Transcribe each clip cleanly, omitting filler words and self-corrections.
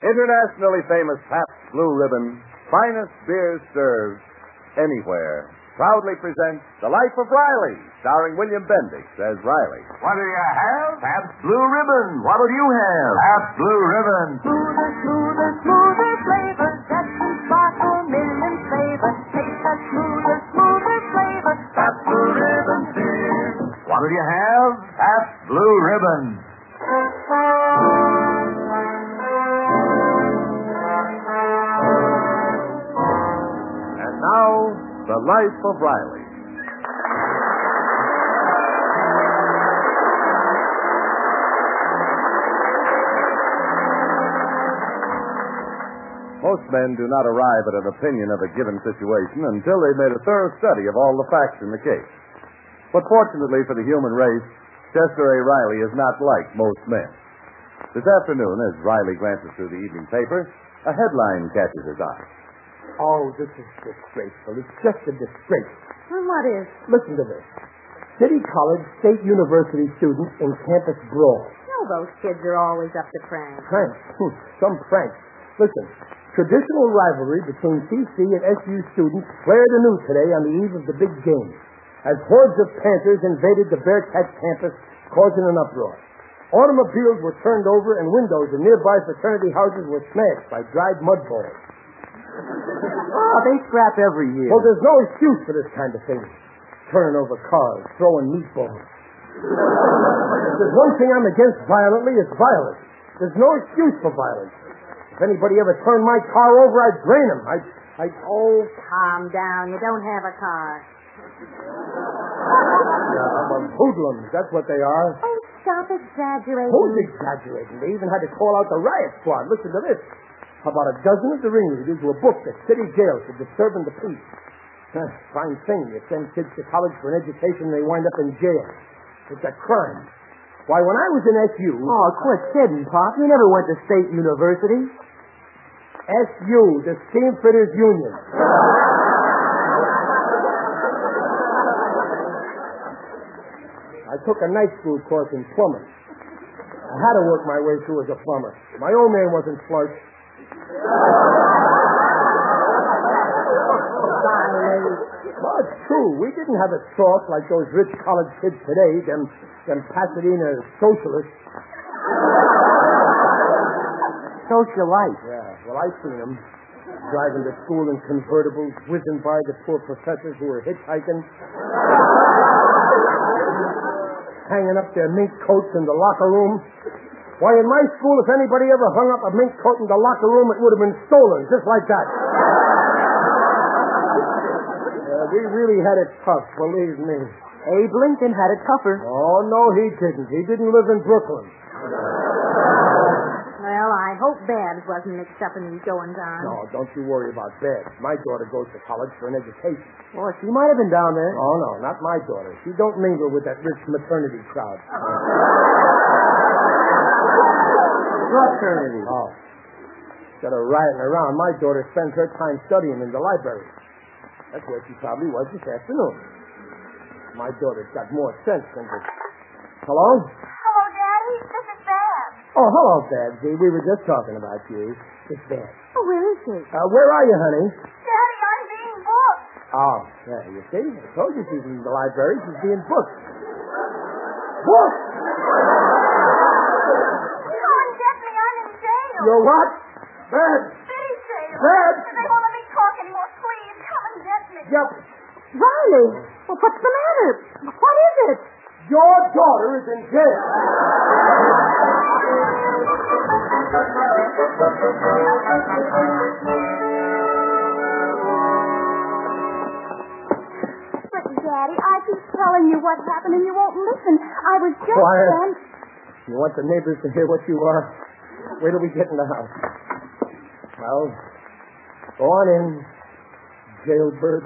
Internationally famous Pabst Blue Ribbon, finest beer served anywhere, proudly presents The Life of Riley, starring William Bendix as Riley. What do you have? Pabst Blue Ribbon. What'll you have? Pabst Blue Ribbon. Smoother, smoother, smoother flavor. That's the sparkle, million flavor. Taste that smoother, smoother flavor. Pabst Blue Ribbon beer. What'll you have? Pabst Blue Ribbon. And now, The Life of Riley. Most men do not arrive at an opinion of a given situation until they've made a thorough study of all the facts in the case. But fortunately for the human race, Chester A. Riley is not like most men. This afternoon, as Riley glances through the evening paper, a headline catches his eye. Oh, this is disgraceful. It's just a disgrace. Well, what is? Listen to this. City College State University students in campus brawl. No, those kids are always up to pranks. Pranks? Some pranks. Listen, traditional rivalry between CC and SU students flared anew today on the eve of the big game, as hordes of Panthers invaded the Bearcats campus, causing an uproar. Automobiles were turned over and windows in nearby fraternity houses were smashed by dried mud balls. Oh, they scrap every year. Well, there's no excuse for this kind of thing. Turning over cars, throwing meatballs. If there's one thing I'm against violently, it's violence. There's no excuse for violence. If anybody ever turned my car over, I'd drain him. Oh, calm down. You don't have a car. Yeah, well, hoodlums, that's what they are. Oh, stop exaggerating. Who's exaggerating? They even had to call out the riot squad. Listen to this. About a dozen of the ringleaders were booked at city jail for disturbing the peace. Fine thing. You send kids to college for an education, they wind up in jail. It's a crime. Why, when I was in SU... Oh, quit kidding, Pop. You never went to State University. SU, the Steamfitters Union. I took a night school course in plumbing. I had to work my way through as a plumber. My old man wasn't flush. Well, it's true. We didn't have it soft like those rich college kids today, them Pasadena socialists. Socialite. Yeah, well, I seen them driving to school in convertibles, whizzing by the poor professors who were hitchhiking, hanging up their mink coats in the locker room. Why, in my school, if anybody ever hung up a mink coat in the locker room, it would have been stolen, just like that. We really had it tough, believe me. Abe Lincoln had it tougher. Oh, no, he didn't. He didn't live in Brooklyn. Well, I hope Babs wasn't mixed up in these goings-on. No, don't you worry about Babs. My daughter goes to college for an education. Well, she might have been down there. Oh, no, not my daughter. She don't mingle with that rich maternity crowd. Fraternity. Oh. Instead of riding around, my daughter spends her time studying in the library. That's where she probably was this afternoon. My daughter's got more sense than this. Hello? Hello, Daddy. This is Babs. Oh, hello, Babsy. We were just talking about you. It's Babs. Oh, where is she? Where are you, honey? Daddy, I'm being booked. Oh, yeah, you see? I told you she's in the library. She's being booked. Booked? Come and get me. I'm in jail. You're what? Babs! City jail. Babs! They won't let me talk anymore. Please, come and get me. Yep. Riley! Well, what's the matter? What is it? Your daughter is in jail. But, Daddy, I keep telling you what happened and you won't listen. I was just... Quiet. You want the neighbors to hear what you are? Wait till we get in the house. Well, go on in, jailbird.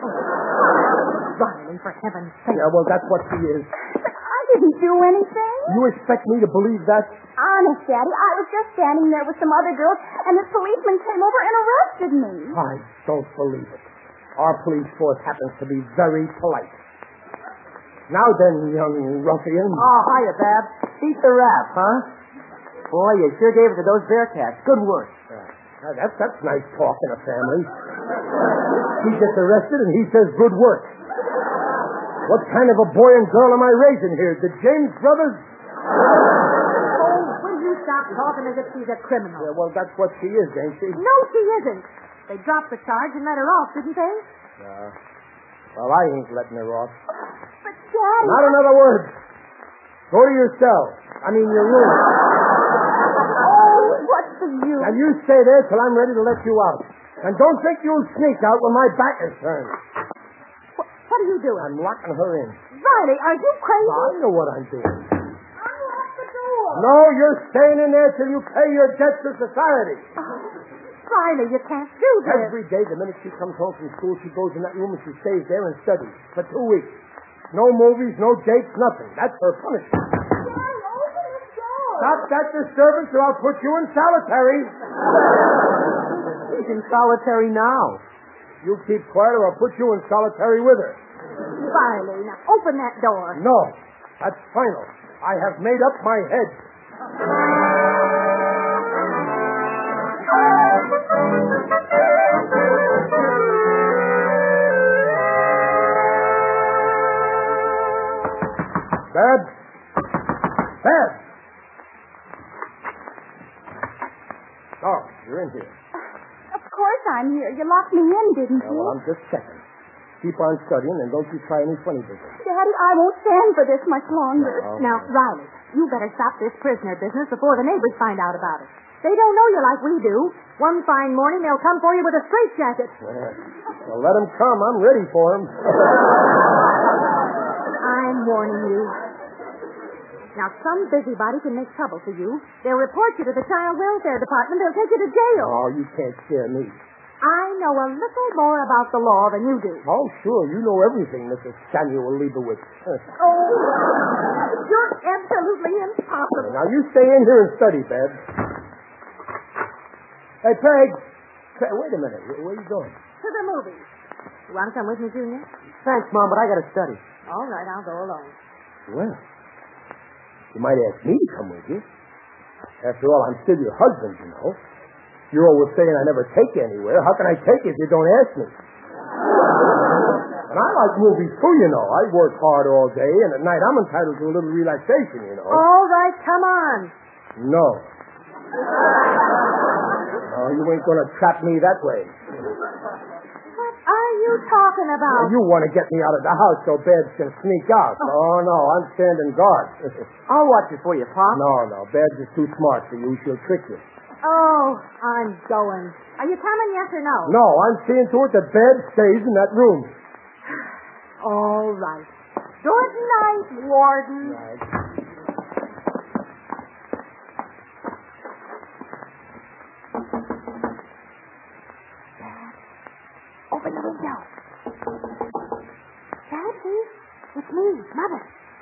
Riley, for heaven's sake. Yeah, well, that's what she is. But I didn't do anything. You expect me to believe that? Honest, Daddy, I was just standing there with some other girls, and this policeman came over and arrested me. I don't believe it. Our police force happens to be very polite. Now then, young ruffian. Oh, hiya, Babs. Eat the wrap, huh? Boy, you sure gave it to those Bearcats. Good work. Now, that's nice talk in a family. He gets arrested and he says good work. What kind of a boy and girl am I raising here? The James brothers? Oh, will you stop talking as if she's a criminal? Yeah, well, that's what she is, ain't she? No, she isn't. They dropped the charge and let her off, didn't they? Well, I ain't letting her off. But, Daddy... Not another word. Go to your cell. Your room. Oh, what's the use? Now, you stay there till I'm ready to let you out. And don't think you'll sneak out when my back is turned. What are you doing? I'm locking her in. Riley, are you crazy? I know what I'm doing. Unlock the door. No, you're staying in there till you pay your debts to society. Riley, you can't do this. Every day, the minute she comes home from school, she goes in that room and she stays there and studies for 2 weeks. No movies, no dates, nothing. That's her punishment. Daddy, open this door. Stop that disturbance or I'll put you in solitary. He's in solitary now. You keep quiet or I'll put you in solitary with her. Riley, now open that door. No, that's final. I have made up my head. Babs? Babs! Oh, you're in here. Of course I'm here. You locked me in, didn't you? Well, I'm just checking. Keep on studying and don't you try any funny business. Daddy, I won't stand for this much longer. No. Now, Riley, you better stop this prisoner business before the neighbors find out about it. They don't know you like we do. One fine morning, they'll come for you with a straitjacket. Well, let them come. I'm ready for them. I'm warning you. Now, some busybody can make trouble for you. They'll report you to the Child Welfare Department. They'll take you to jail. Oh, you can't scare me. I know a little more about the law than you do. Oh, sure. You know everything, Mrs. Samuel Leibowitz. Oh, you're absolutely impossible. Now, you stay in here and study, Babs. Hey, Peg. Wait a minute. Where are you going? To the movies. You want to come with me, Junior? Thanks, Mom, but I got to study. All right, I'll go alone. Well, you might ask me to come with you. After all, I'm still your husband, you know. You're always saying I never take you anywhere. How can I take you if you don't ask me? And I like movies too, you know. I work hard all day, and at night I'm entitled to a little relaxation, you know. All right, come on. No. No, you ain't going to trap me that way. What are you talking about? You want to get me out of the house so Babs can sneak out. Oh, no, I'm standing guard. I'll watch it for you, Pop. No, Babs is too smart for you. She'll trick you. Oh, I'm going. Are you coming, yes or no? No, I'm seeing to it that Babs stays in that room. All right. Good night, Warden. Right. Open the window. Daddy, it's me, Mother.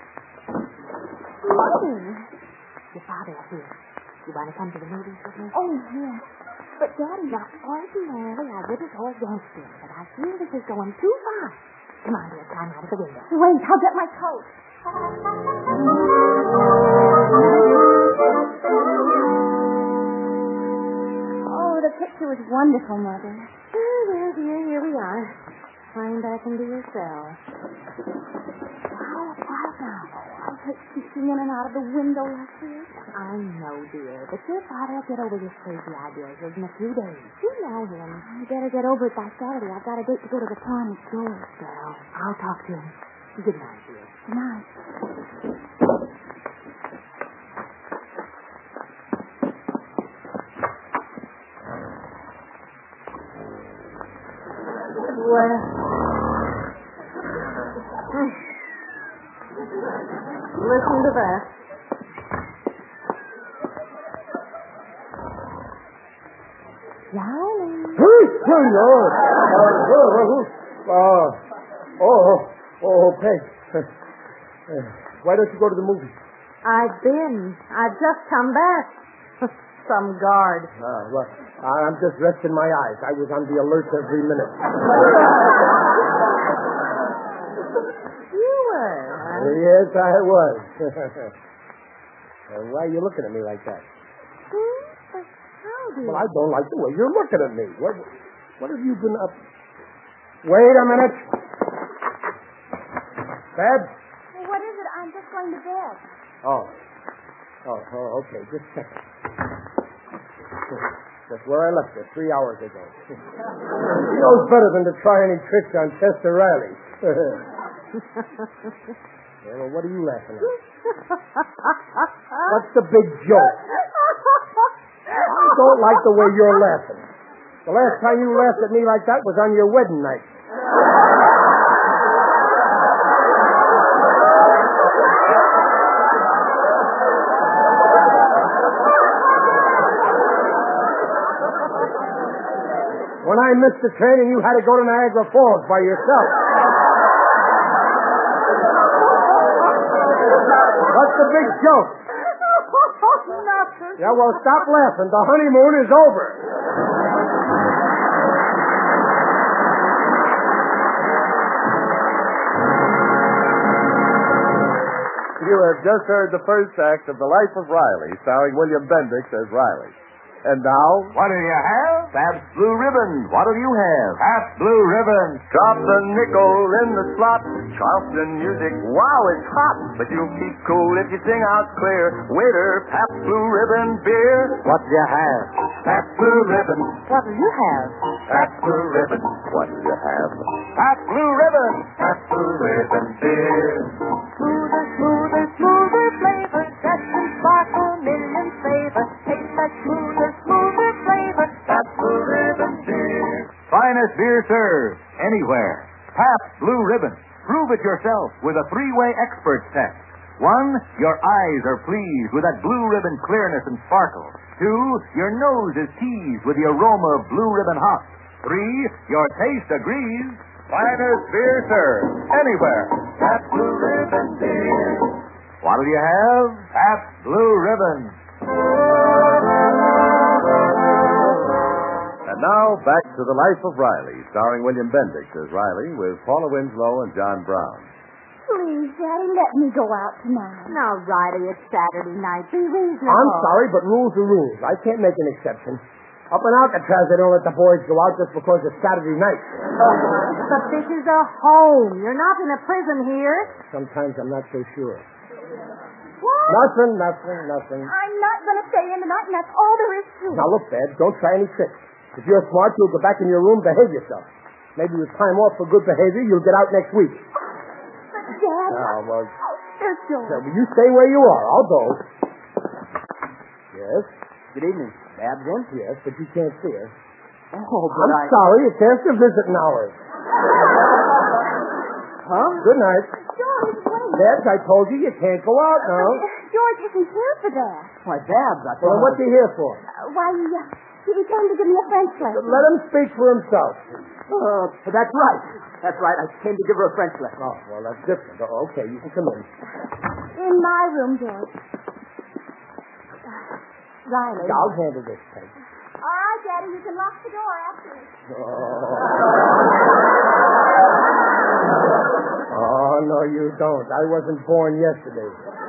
Mother? Your father is here. You want to come to the movies with me? Oh, yes. But, Daddy, now, ordinarily, I wouldn't go against him, but I feel this is going too far. Come on, dear, climb out of the window. Wait, I'll get my coat. Oh, the picture was wonderful, Mother. Oh, well, dear, here we are. Climb back into your cell. Wow, quiet now. I hate peeking in and out of the window like this. I know, dear, but your father will get over his crazy ideas in a few days. You know him. You better get over it by Saturday. I've got a date to go to the department store. Well, I'll talk to him. Good night, dear. Good night. Well, listen to that. Darling. Peg. Why don't you go to the movies? I've just come back. Some guard. Well, I'm just resting my eyes. I was on the alert every minute. You were, huh? Yes, I was. Why are you looking at me like that? here. Well, I don't like the way you're looking at me. What have you been up... Wait a minute. Babs? Well, what is it? I'm just going to bed. Oh, okay. Just a second. That's where I left it 3 hours ago. He knows better than to try any tricks on Chester Riley. Yeah, well, what are you laughing at? What's the big joke? I don't like the way you're laughing. The last time you laughed at me like that was on your wedding night. When I missed the train and you had to go to Niagara Falls by yourself. What's the big joke? Nothing. Yeah, well, stop laughing. The honeymoon is over. You have just heard the first act of The Life of Riley, starring William Bendix as Riley. And now... What do you have? Pabst Blue Ribbon. What'll you have? Pabst Blue Ribbon. Drop the nickel in the slot. Charleston music, wow, it's hot. But you'll keep cool if you sing out clear. Waiter, Pabst Blue Ribbon beer. What do you have? Pabst Blue Ribbon. What'll you have? Pabst Blue Ribbon. What do you have? Pabst Blue Ribbon. Pabst Blue Ribbon beer. Smoother, smoother, smoother flavor. Fresh and sparkle, million flavor. Taste that smoother, smoother flavor. Pabst Blue Ribbon beer. Finest beer served anywhere. Pabst Blue Ribbon. Prove it yourself with a 3-way expert test. 1, your eyes are pleased with that blue ribbon clearness and sparkle. 2, your nose is teased with the aroma of blue ribbon hops. 3, your taste agrees. Finest beer served anywhere. Pabst Blue Ribbon beer. What'll you have? Pabst Blue Ribbon. And now, back to The Life of Riley, starring William Bendix as Riley, with Paula Winslow and John Brown. Please, Daddy, let me go out tonight. Now, Riley, it's Saturday night. Be reasonable. I'm sorry, but rules are rules. I can't make an exception. Up in Alcatraz, they don't let the boys go out just because it's Saturday night. But this is a home. You're not in a prison here. Sometimes I'm not so sure. What? Nothing. I'm not going to stay in tonight, and that's all there is to it. Now, look, Babs, don't try any tricks. If you're smart, you'll go back in your room, behave yourself. Maybe with time off for good behavior, you'll get out next week. But, Dad... Now, well... There's George. So, you stay where you are. I'll go. Yes? Good evening. Babs in? Yes, but you can't see her. Oh, I'm sorry. It's after visiting hours. Huh? Good night. George, wait. Babs, I told you can't go out now. George isn't here for that. Why, Babs, I Well, thought... what's he here for? Why, he came to give me a French lesson. Let him speak for himself. That's right. That's right. I came to give her a French lesson. Oh, well, that's different. Oh, okay, you can come in. In my room, George. Riley. I'll handle this, Peg. All right, Daddy, you can lock the door after me. Oh, no, you don't. I wasn't born yesterday.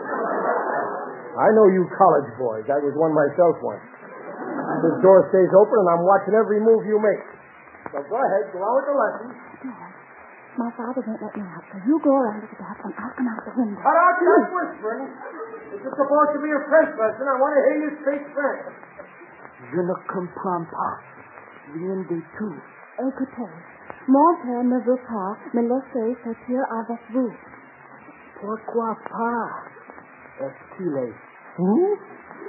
I know you college boys. I was one myself once. This door stays open, and I'm watching every move you make. So go ahead, go on with the lesson. My father won't let me out, so you go around to the bathroom. I'll come out the window. Cut out that whispering. This is supposed to be a French lesson. I want to hear you speak French. Je ne comprends pas. Rien du tout. Écoutez, mon père ne veut pas me laisser sortir avec vous. Pourquoi pas? Est-ce qu'il est Oui,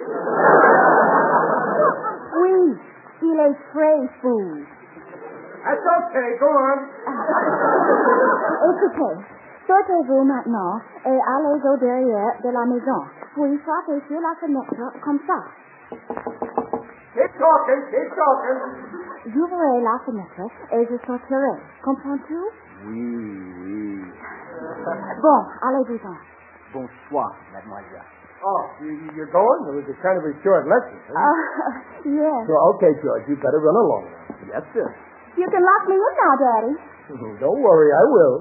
il est très fou. That's okay. Go on. Écoutez, sortez-vous maintenant et allez au derrière de la maison. Puis frappez sur la fenêtre comme ça. Keep talking. J'ouvrirai la fenêtre et je sortirai. Comprends-tu? Oui. Bon, allez-vous-en. Bonsoir, mademoiselle. Oh, you're going? It was a kind of a short lesson. Yes. So, okay, George, you better run along. Yes, sir. You can lock me in now, Daddy. Don't worry, I will.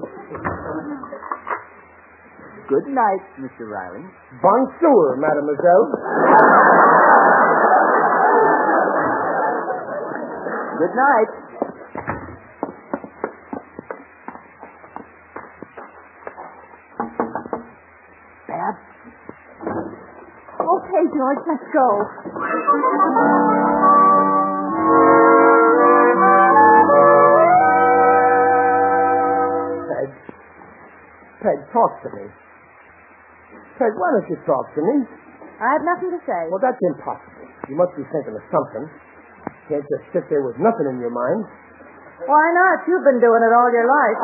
Good night, Mr. Riley. Bonsoir, mademoiselle. Good night. Babs? Okay, George, let's go. Peg, talk to me. Peg, why don't you talk to me? I have nothing to say. Well, that's impossible. You must be thinking of something. Can't just sit there with nothing in your mind. Why not? You've been doing it all your life.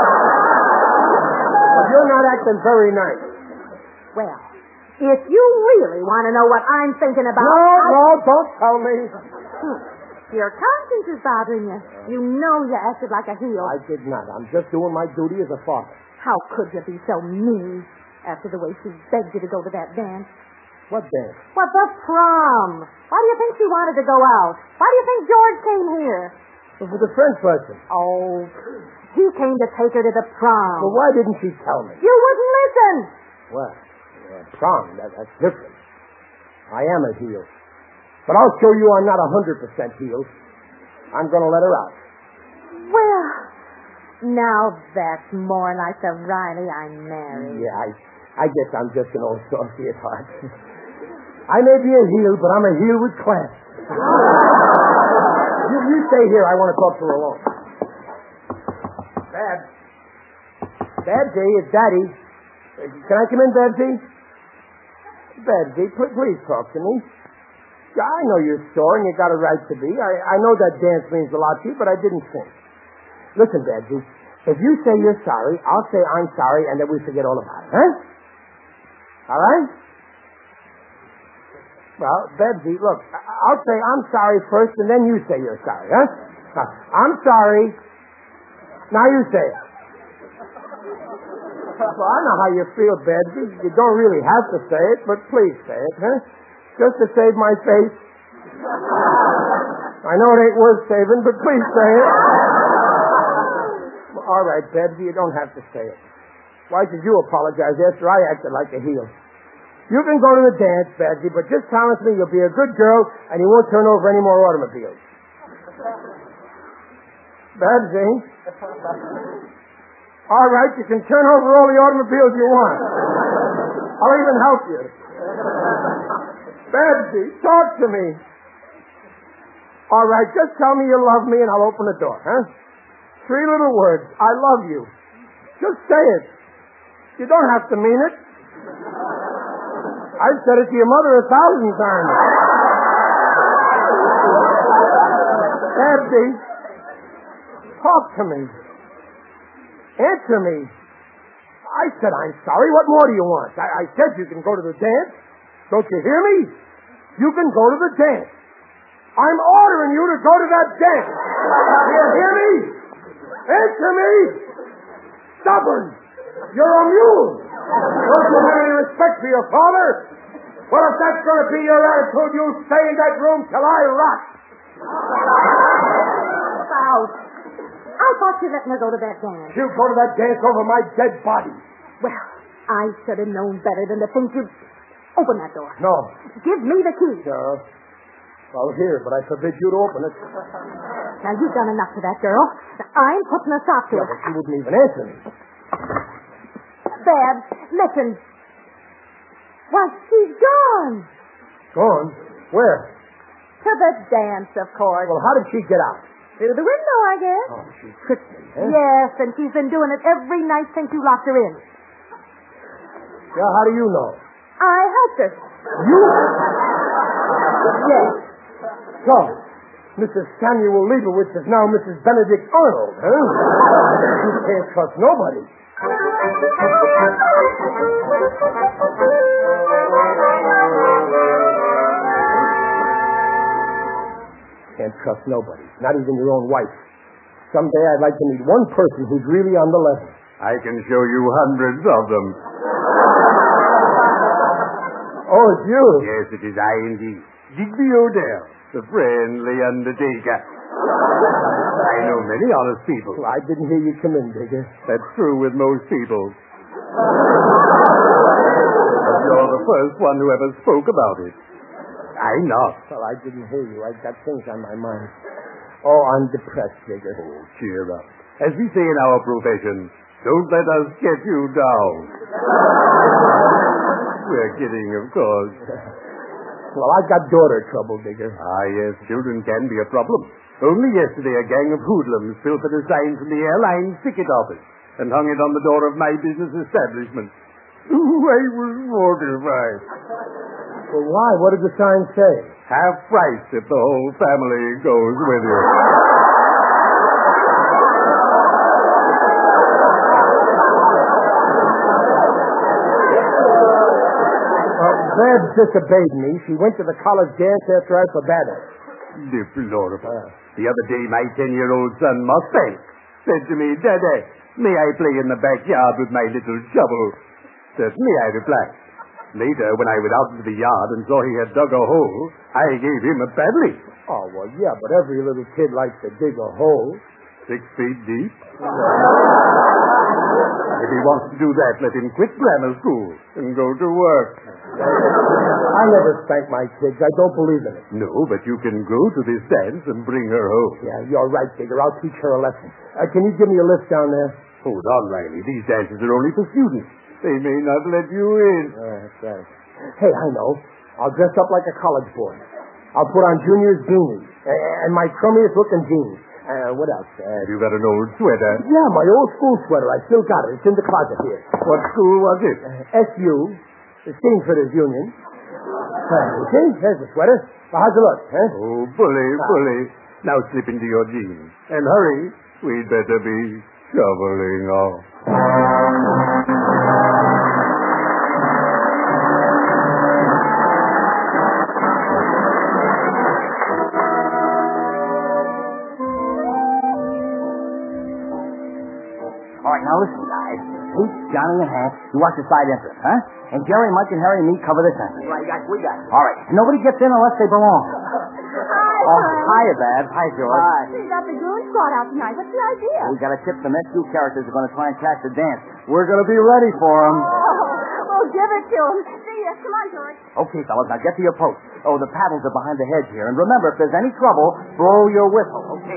But you're not acting very nice. Well, if you really want to know what I'm thinking about... No, don't tell me. Your conscience is bothering you. You know you acted like a heel. I did not. I'm just doing my duty as a father. How could you be so mean after the way she begged you to go to that dance? What dance? What, the prom? Why do you think she wanted to go out? Why do you think George came here? It was a French person. Oh, he came to take her to the prom. Well, why didn't she tell me? You wouldn't listen. Well, prom, that's different. I am a heel. But I'll show you I'm not 100% heel. I'm going to let her out. Well, now that's more like the Riley I married. Yeah, I guess I'm just an old softy at heart. I may be a heel, but I'm a heel with class. You stay here. I want to talk to her alone. Babsy, it's Daddy. Can I come in, Babsy? Babsy, please talk to me. Yeah, I know you're sore and you got a right to be. I know that dance means a lot to you, but I didn't think. Listen, Babsy, if you say you're sorry, I'll say I'm sorry, and then we forget all about it, huh? All right? Well, Babsy, look, I'll say I'm sorry first, and then you say you're sorry, huh? I'm sorry. Now you say it. Well, I know how you feel, Babsy. You don't really have to say it, but please say it, huh? Just to save my face. I know it ain't worth saving, but please say it. All right, Babsy, you don't have to say it. Why should you apologize after I acted like a heel? You can go to the dance, Babsy, but just promise me you'll be a good girl and you won't turn over any more automobiles. Babsy? All right, you can turn over all the automobiles you want. I'll even help you. Babsy, talk to me. All right, just tell me you love me and I'll open the door, huh? 3 little words. I love you. Just say it. You don't have to mean it. I've said it to your mother 1,000 times. Babsy, talk to me. Answer me. I said I'm sorry. What more do you want? I said you can go to the dance. Don't you hear me? You can go to the dance. I'm ordering you to go to that dance. Do you hear me? Answer me. Stubborn. You're a mule. Don't you have any respect for your father? Well, if that's going to be your attitude, you stay in that room till I rot. Out. I thought you let me go to that dance. You go to that dance over my dead body. Well, I should have known better than to think you'd open that door. No. Give me the key. No. Well, here, but I forbid you to open it. Now, you've done enough to that girl. I'm putting a stop to Yeah, it. but she wouldn't even answer me. Babs, listen. Why, she's gone. Gone? Where? To the dance, of course. Well, how did she get out? Through the window, I guess. Oh, she tricked me, eh? Yes, and she's been doing it every night since you locked her in. Yeah, how do you know? I helped her. You? Yes. So, Mrs. Samuel Leibowitz is now Mrs. Benedict Arnold, huh? You can't trust nobody. Can't trust nobody, not even your own wife. Someday I'd like to meet one person who's really on the level. I can show you hundreds of them. Oh, it's you? Yes, it is I indeed. Digby Odell, the friendly undertaker. I know many honest people. Well, I didn't hear you come in, Digger. That's true with most people. But you're the first one who ever spoke about it. I'm not. Well, I didn't hear you. I got things on my mind. Oh, I'm depressed, Digger. Oh, cheer up. As we say in our profession, don't let us get you down. We're kidding, of course. Well, I've got daughter trouble, Digger. Ah, yes, children can be a problem. Only yesterday, a gang of hoodlums pilfered a sign from the airline ticket office and hung it on the door of my business establishment. I was mortified. Well, why? What did the sign say? Half price if the whole family goes with you. Bev disobeyed me. She went to the college dance after I forbade her. Deplorable. The other day, my 10-year-old son, Mustang, said to me, Daddy, may I play in the backyard with my little shovel? Certainly, I replied. Later, when I went out into the yard and saw he had dug a hole, I gave him a paddling. Oh, well, yeah, but every little kid likes to dig a hole. 6 feet deep. If he wants to do that, let him quit grammar school and go to work. I never spank my kids. I don't believe in it. No, but you can go to this dance and bring her home. Yeah, you're right, Digger. I'll teach her a lesson. Can you give me a list down there? Hold on, Riley. These dances are only for students. They may not let you in. That's right. Hey, I know. I'll dress up like a college boy. I'll put on Junior's beanie and my crummiest looking jeans. What else? Have you got an old sweater? Yeah, my old school sweater. I still got it. It's in the closet here. What school was it? SU. The Steamfitters Union. You see? There's the sweater. Well, how's it look, huh? Oh, bully. Now slip into your jeans. And hurry. We'd better be shoveling off. All right, now listen, guys. Pete, Johnny, and Hank, you watch the side entrance, huh? And Jerry, Mike, and Harry and me cover this entrance. Right, we got it. All right. And nobody gets in unless they belong. Hi, Oh, Bud. hiya, Babs. Hi, George. We got the goon squad out tonight. What's the idea? We got a tip some SU characters are going to try and catch the dance. We're going to be ready for them. Oh, give it to him. See ya. Come on, George. Okay, fellas, now get to your post. Oh, the paddles are behind the hedge here. And remember, if there's any trouble, blow your whistle. Okay.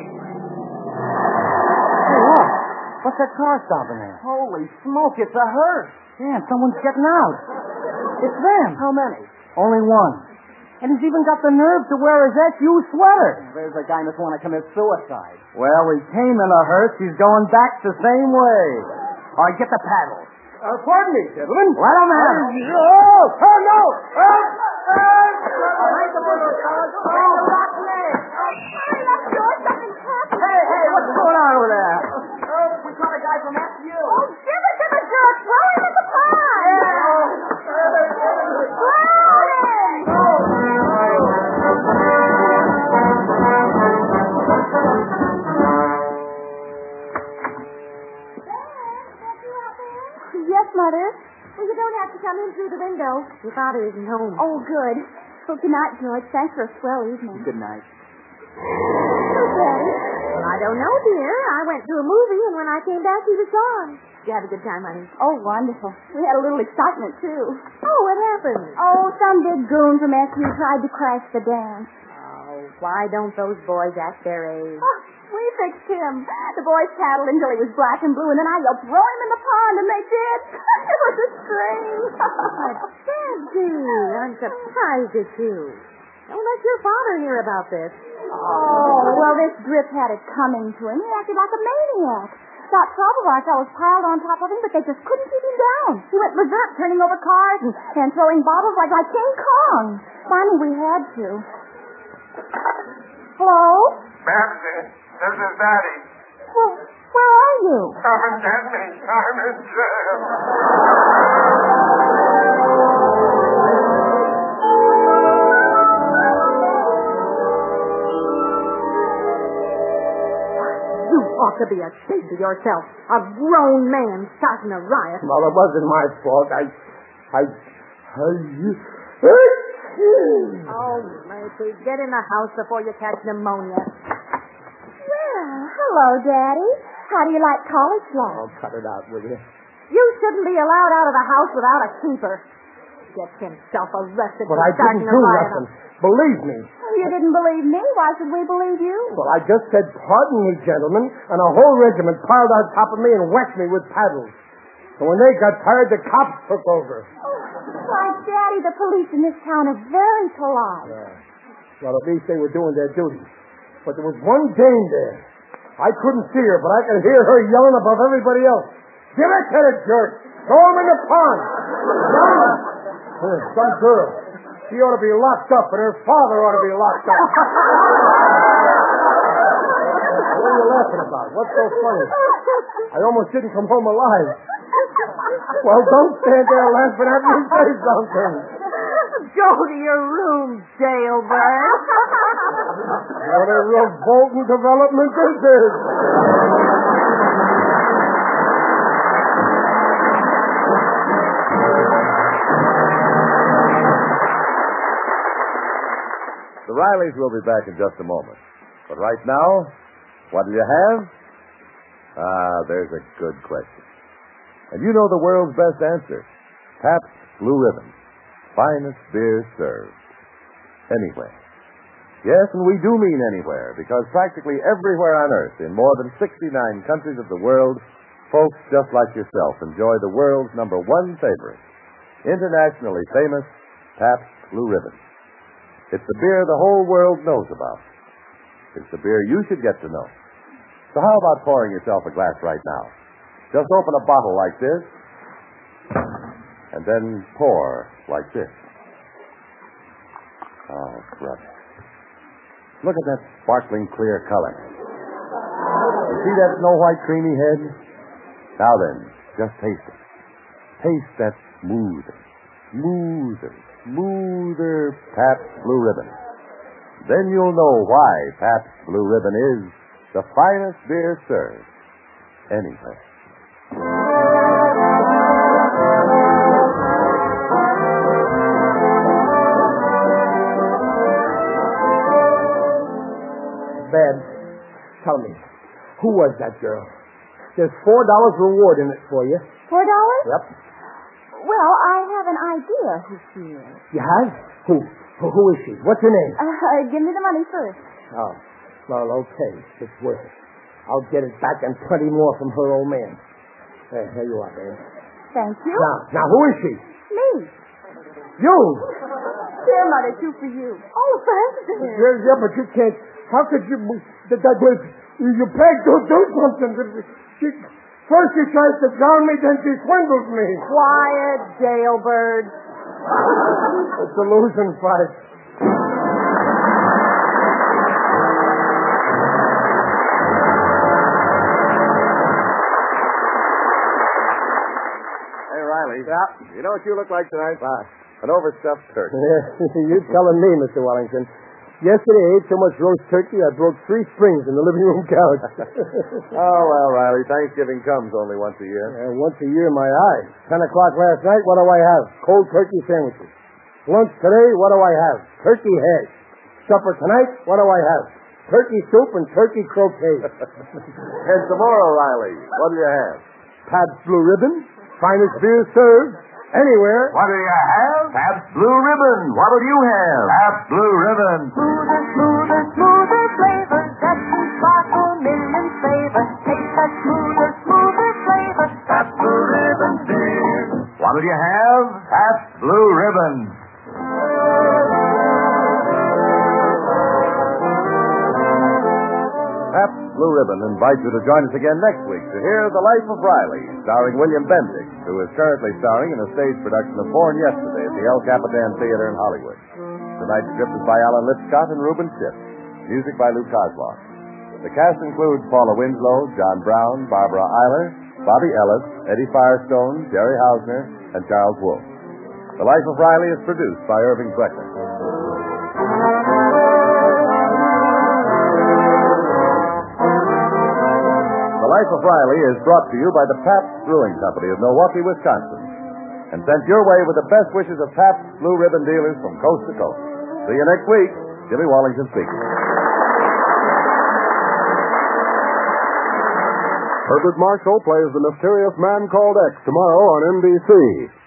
Hey, look. What's that car stopping there? Holy smoke, it's a hearse. Yeah, someone's getting out. It's them. How many? Only one. And he's even got the nerve to wear his SU sweater. There's a guy that's want to commit suicide. Well, he came in a hearse. He's going back the same way. All right, get the paddles. Pardon me, gentlemen. Let him have it. Oh, no. Behind the bushes, fellas. Behind the rotten egg. Hurry up, George. Something's happening. Hey, what's going on over there? We caught a guy from SU. Oh, give it to the jerk. Throw him in the pond. Yes, Mother. Well, you don't have to come in through the window. Your father isn't home. Oh, good. Well, good night, George. Thanks for a swell evening. Good night. Who's Daddy? I don't know, dear. I went to a movie, and when I came back, he was gone. Did you have a good time, honey? Oh, wonderful. We had a little excitement, too. Oh, what happened? Oh, some big goon from SU tried to crash the dance. Oh, why don't those boys act their age? Oh, we fixed him. The boys paddled until he was black and blue, and then I yelled, throw him in the pond, and they did. It was a scream. Daddy, I'm surprised at you. Don't let your father hear about this. Oh, well, this grip had it coming to him. He acted like a maniac. Got trouble. Our fellows piled on top of him, but they just couldn't keep him down. He went berserk, turning over cars and throwing bottles like King Kong. Finally, we had to. Hello? Babsy, this is Daddy. Well, where are you? Come and get me. I'm in jail. You ought to be ashamed of yourself. A grown man starting a riot. Well, it wasn't my fault. Oh, Murphy, get in the house before you catch pneumonia. Well, hello, Daddy. How do you like college life? Oh, cut it out, will you? You shouldn't be allowed out of the house without a keeper. gets himself arrested But for I starting didn't a do riot. nothing. Believe me. You didn't believe me. Why should we believe you? Well, I just said, pardon me, gentlemen, and a whole regiment piled on top of me and whacked me with paddles. So when they got tired, the cops took over. Why, Daddy, the police in this town are very polite. Well, at least they were doing their duty. But there was one dame there. I couldn't see her, but I could hear her yelling above everybody else. Give it to the jerk. Throw him in the pond. Some girl. She ought to be locked up, and her father ought to be locked up. What are you laughing about? What's so funny? I almost didn't come home alive. Well, don't stand there laughing at me. Say something. Go to your room, jailbird. What a revolting development this is. The Rileys will be back in just a moment. But right now, what do you have? There's a good question. And you know the world's best answer. Pabst Blue Ribbon. Finest beer served. Anywhere. Yes, and we do mean anywhere, because practically everywhere on Earth, in more than 69 countries of the world, folks just like yourself enjoy the world's #1 favorite, internationally famous Pabst Blue Ribbon. It's the beer the whole world knows about. It's the beer you should get to know. So how about pouring yourself a glass right now? Just open a bottle like this, and then pour like this. Oh, brother. Look at that sparkling clear color. You see that snow-white creamy head? Now then, just taste it. Taste that smoother Pabst Blue Ribbon. Then you'll know why Pabst Blue Ribbon is the finest beer served anywhere. Babs, tell me, who was that girl? There's $4 reward in it for you. $4? Yep. Well, I have an idea who she is. You have? Who? Who is she? What's her name? Give me the money first. Oh, well, okay. It's worth it. I'll get it back and plenty more from her old man. Here you are, babe. Thank you. Now, who is she? Me. You! Dear Mother, two for you. Oh, thanks, dear. Yeah, but you can't. How could you... You begged to do something. First she tries to drown me, then she swindles me. Quiet, jailbird. It's a losing fight. Hey, Riley. Yeah? You know what you look like tonight? An overstuffed turkey. You're telling me, Mr. Wellington. Yesterday I ate so much roast turkey I broke 3 springs in the living room couch. Oh, well, Riley, Thanksgiving comes only once a year. Once a year, my eye. 10 o'clock last night, what do I have? Cold turkey sandwiches. Lunch today, what do I have? Turkey hash. Supper tonight, what do I have? Turkey soup and turkey croquet. And tomorrow, Riley, what do you have? Pabst Blue Ribbon, finest beer served anywhere. What do you have? Pabst Blue Ribbon. What'll you have? Pabst Blue Ribbon. Smoother flavor. Zesty, sparkle, million flavor. Taste that smoother flavor. Pabst Blue Ribbon beer. What'll you have? Pabst Blue Ribbon. Pabst Blue Ribbon invites you to join us again next week to hear The Life of Riley, starring William Bendick, who is currently starring in a stage production of Born Yesterday at the El Capitan Theater in Hollywood. Tonight's script is by Alan Lipscott and Reuben Ship. Music by Lou Kozloff. The cast includes Paula Winslow, John Brown, Barbara Eiler, Bobby Ellis, Eddie Firestone, Jerry Hausner, and Charles Wolfe. The Life of Riley is produced by Irving Breckman. The Life of Riley is brought to you by the Pabst Brewing Company of Milwaukee, Wisconsin, and sent your way with the best wishes of Pabst Blue Ribbon dealers from coast to coast. See you next week. Jimmy Wallington speaking. Herbert Marshall plays the mysterious man called X tomorrow on NBC.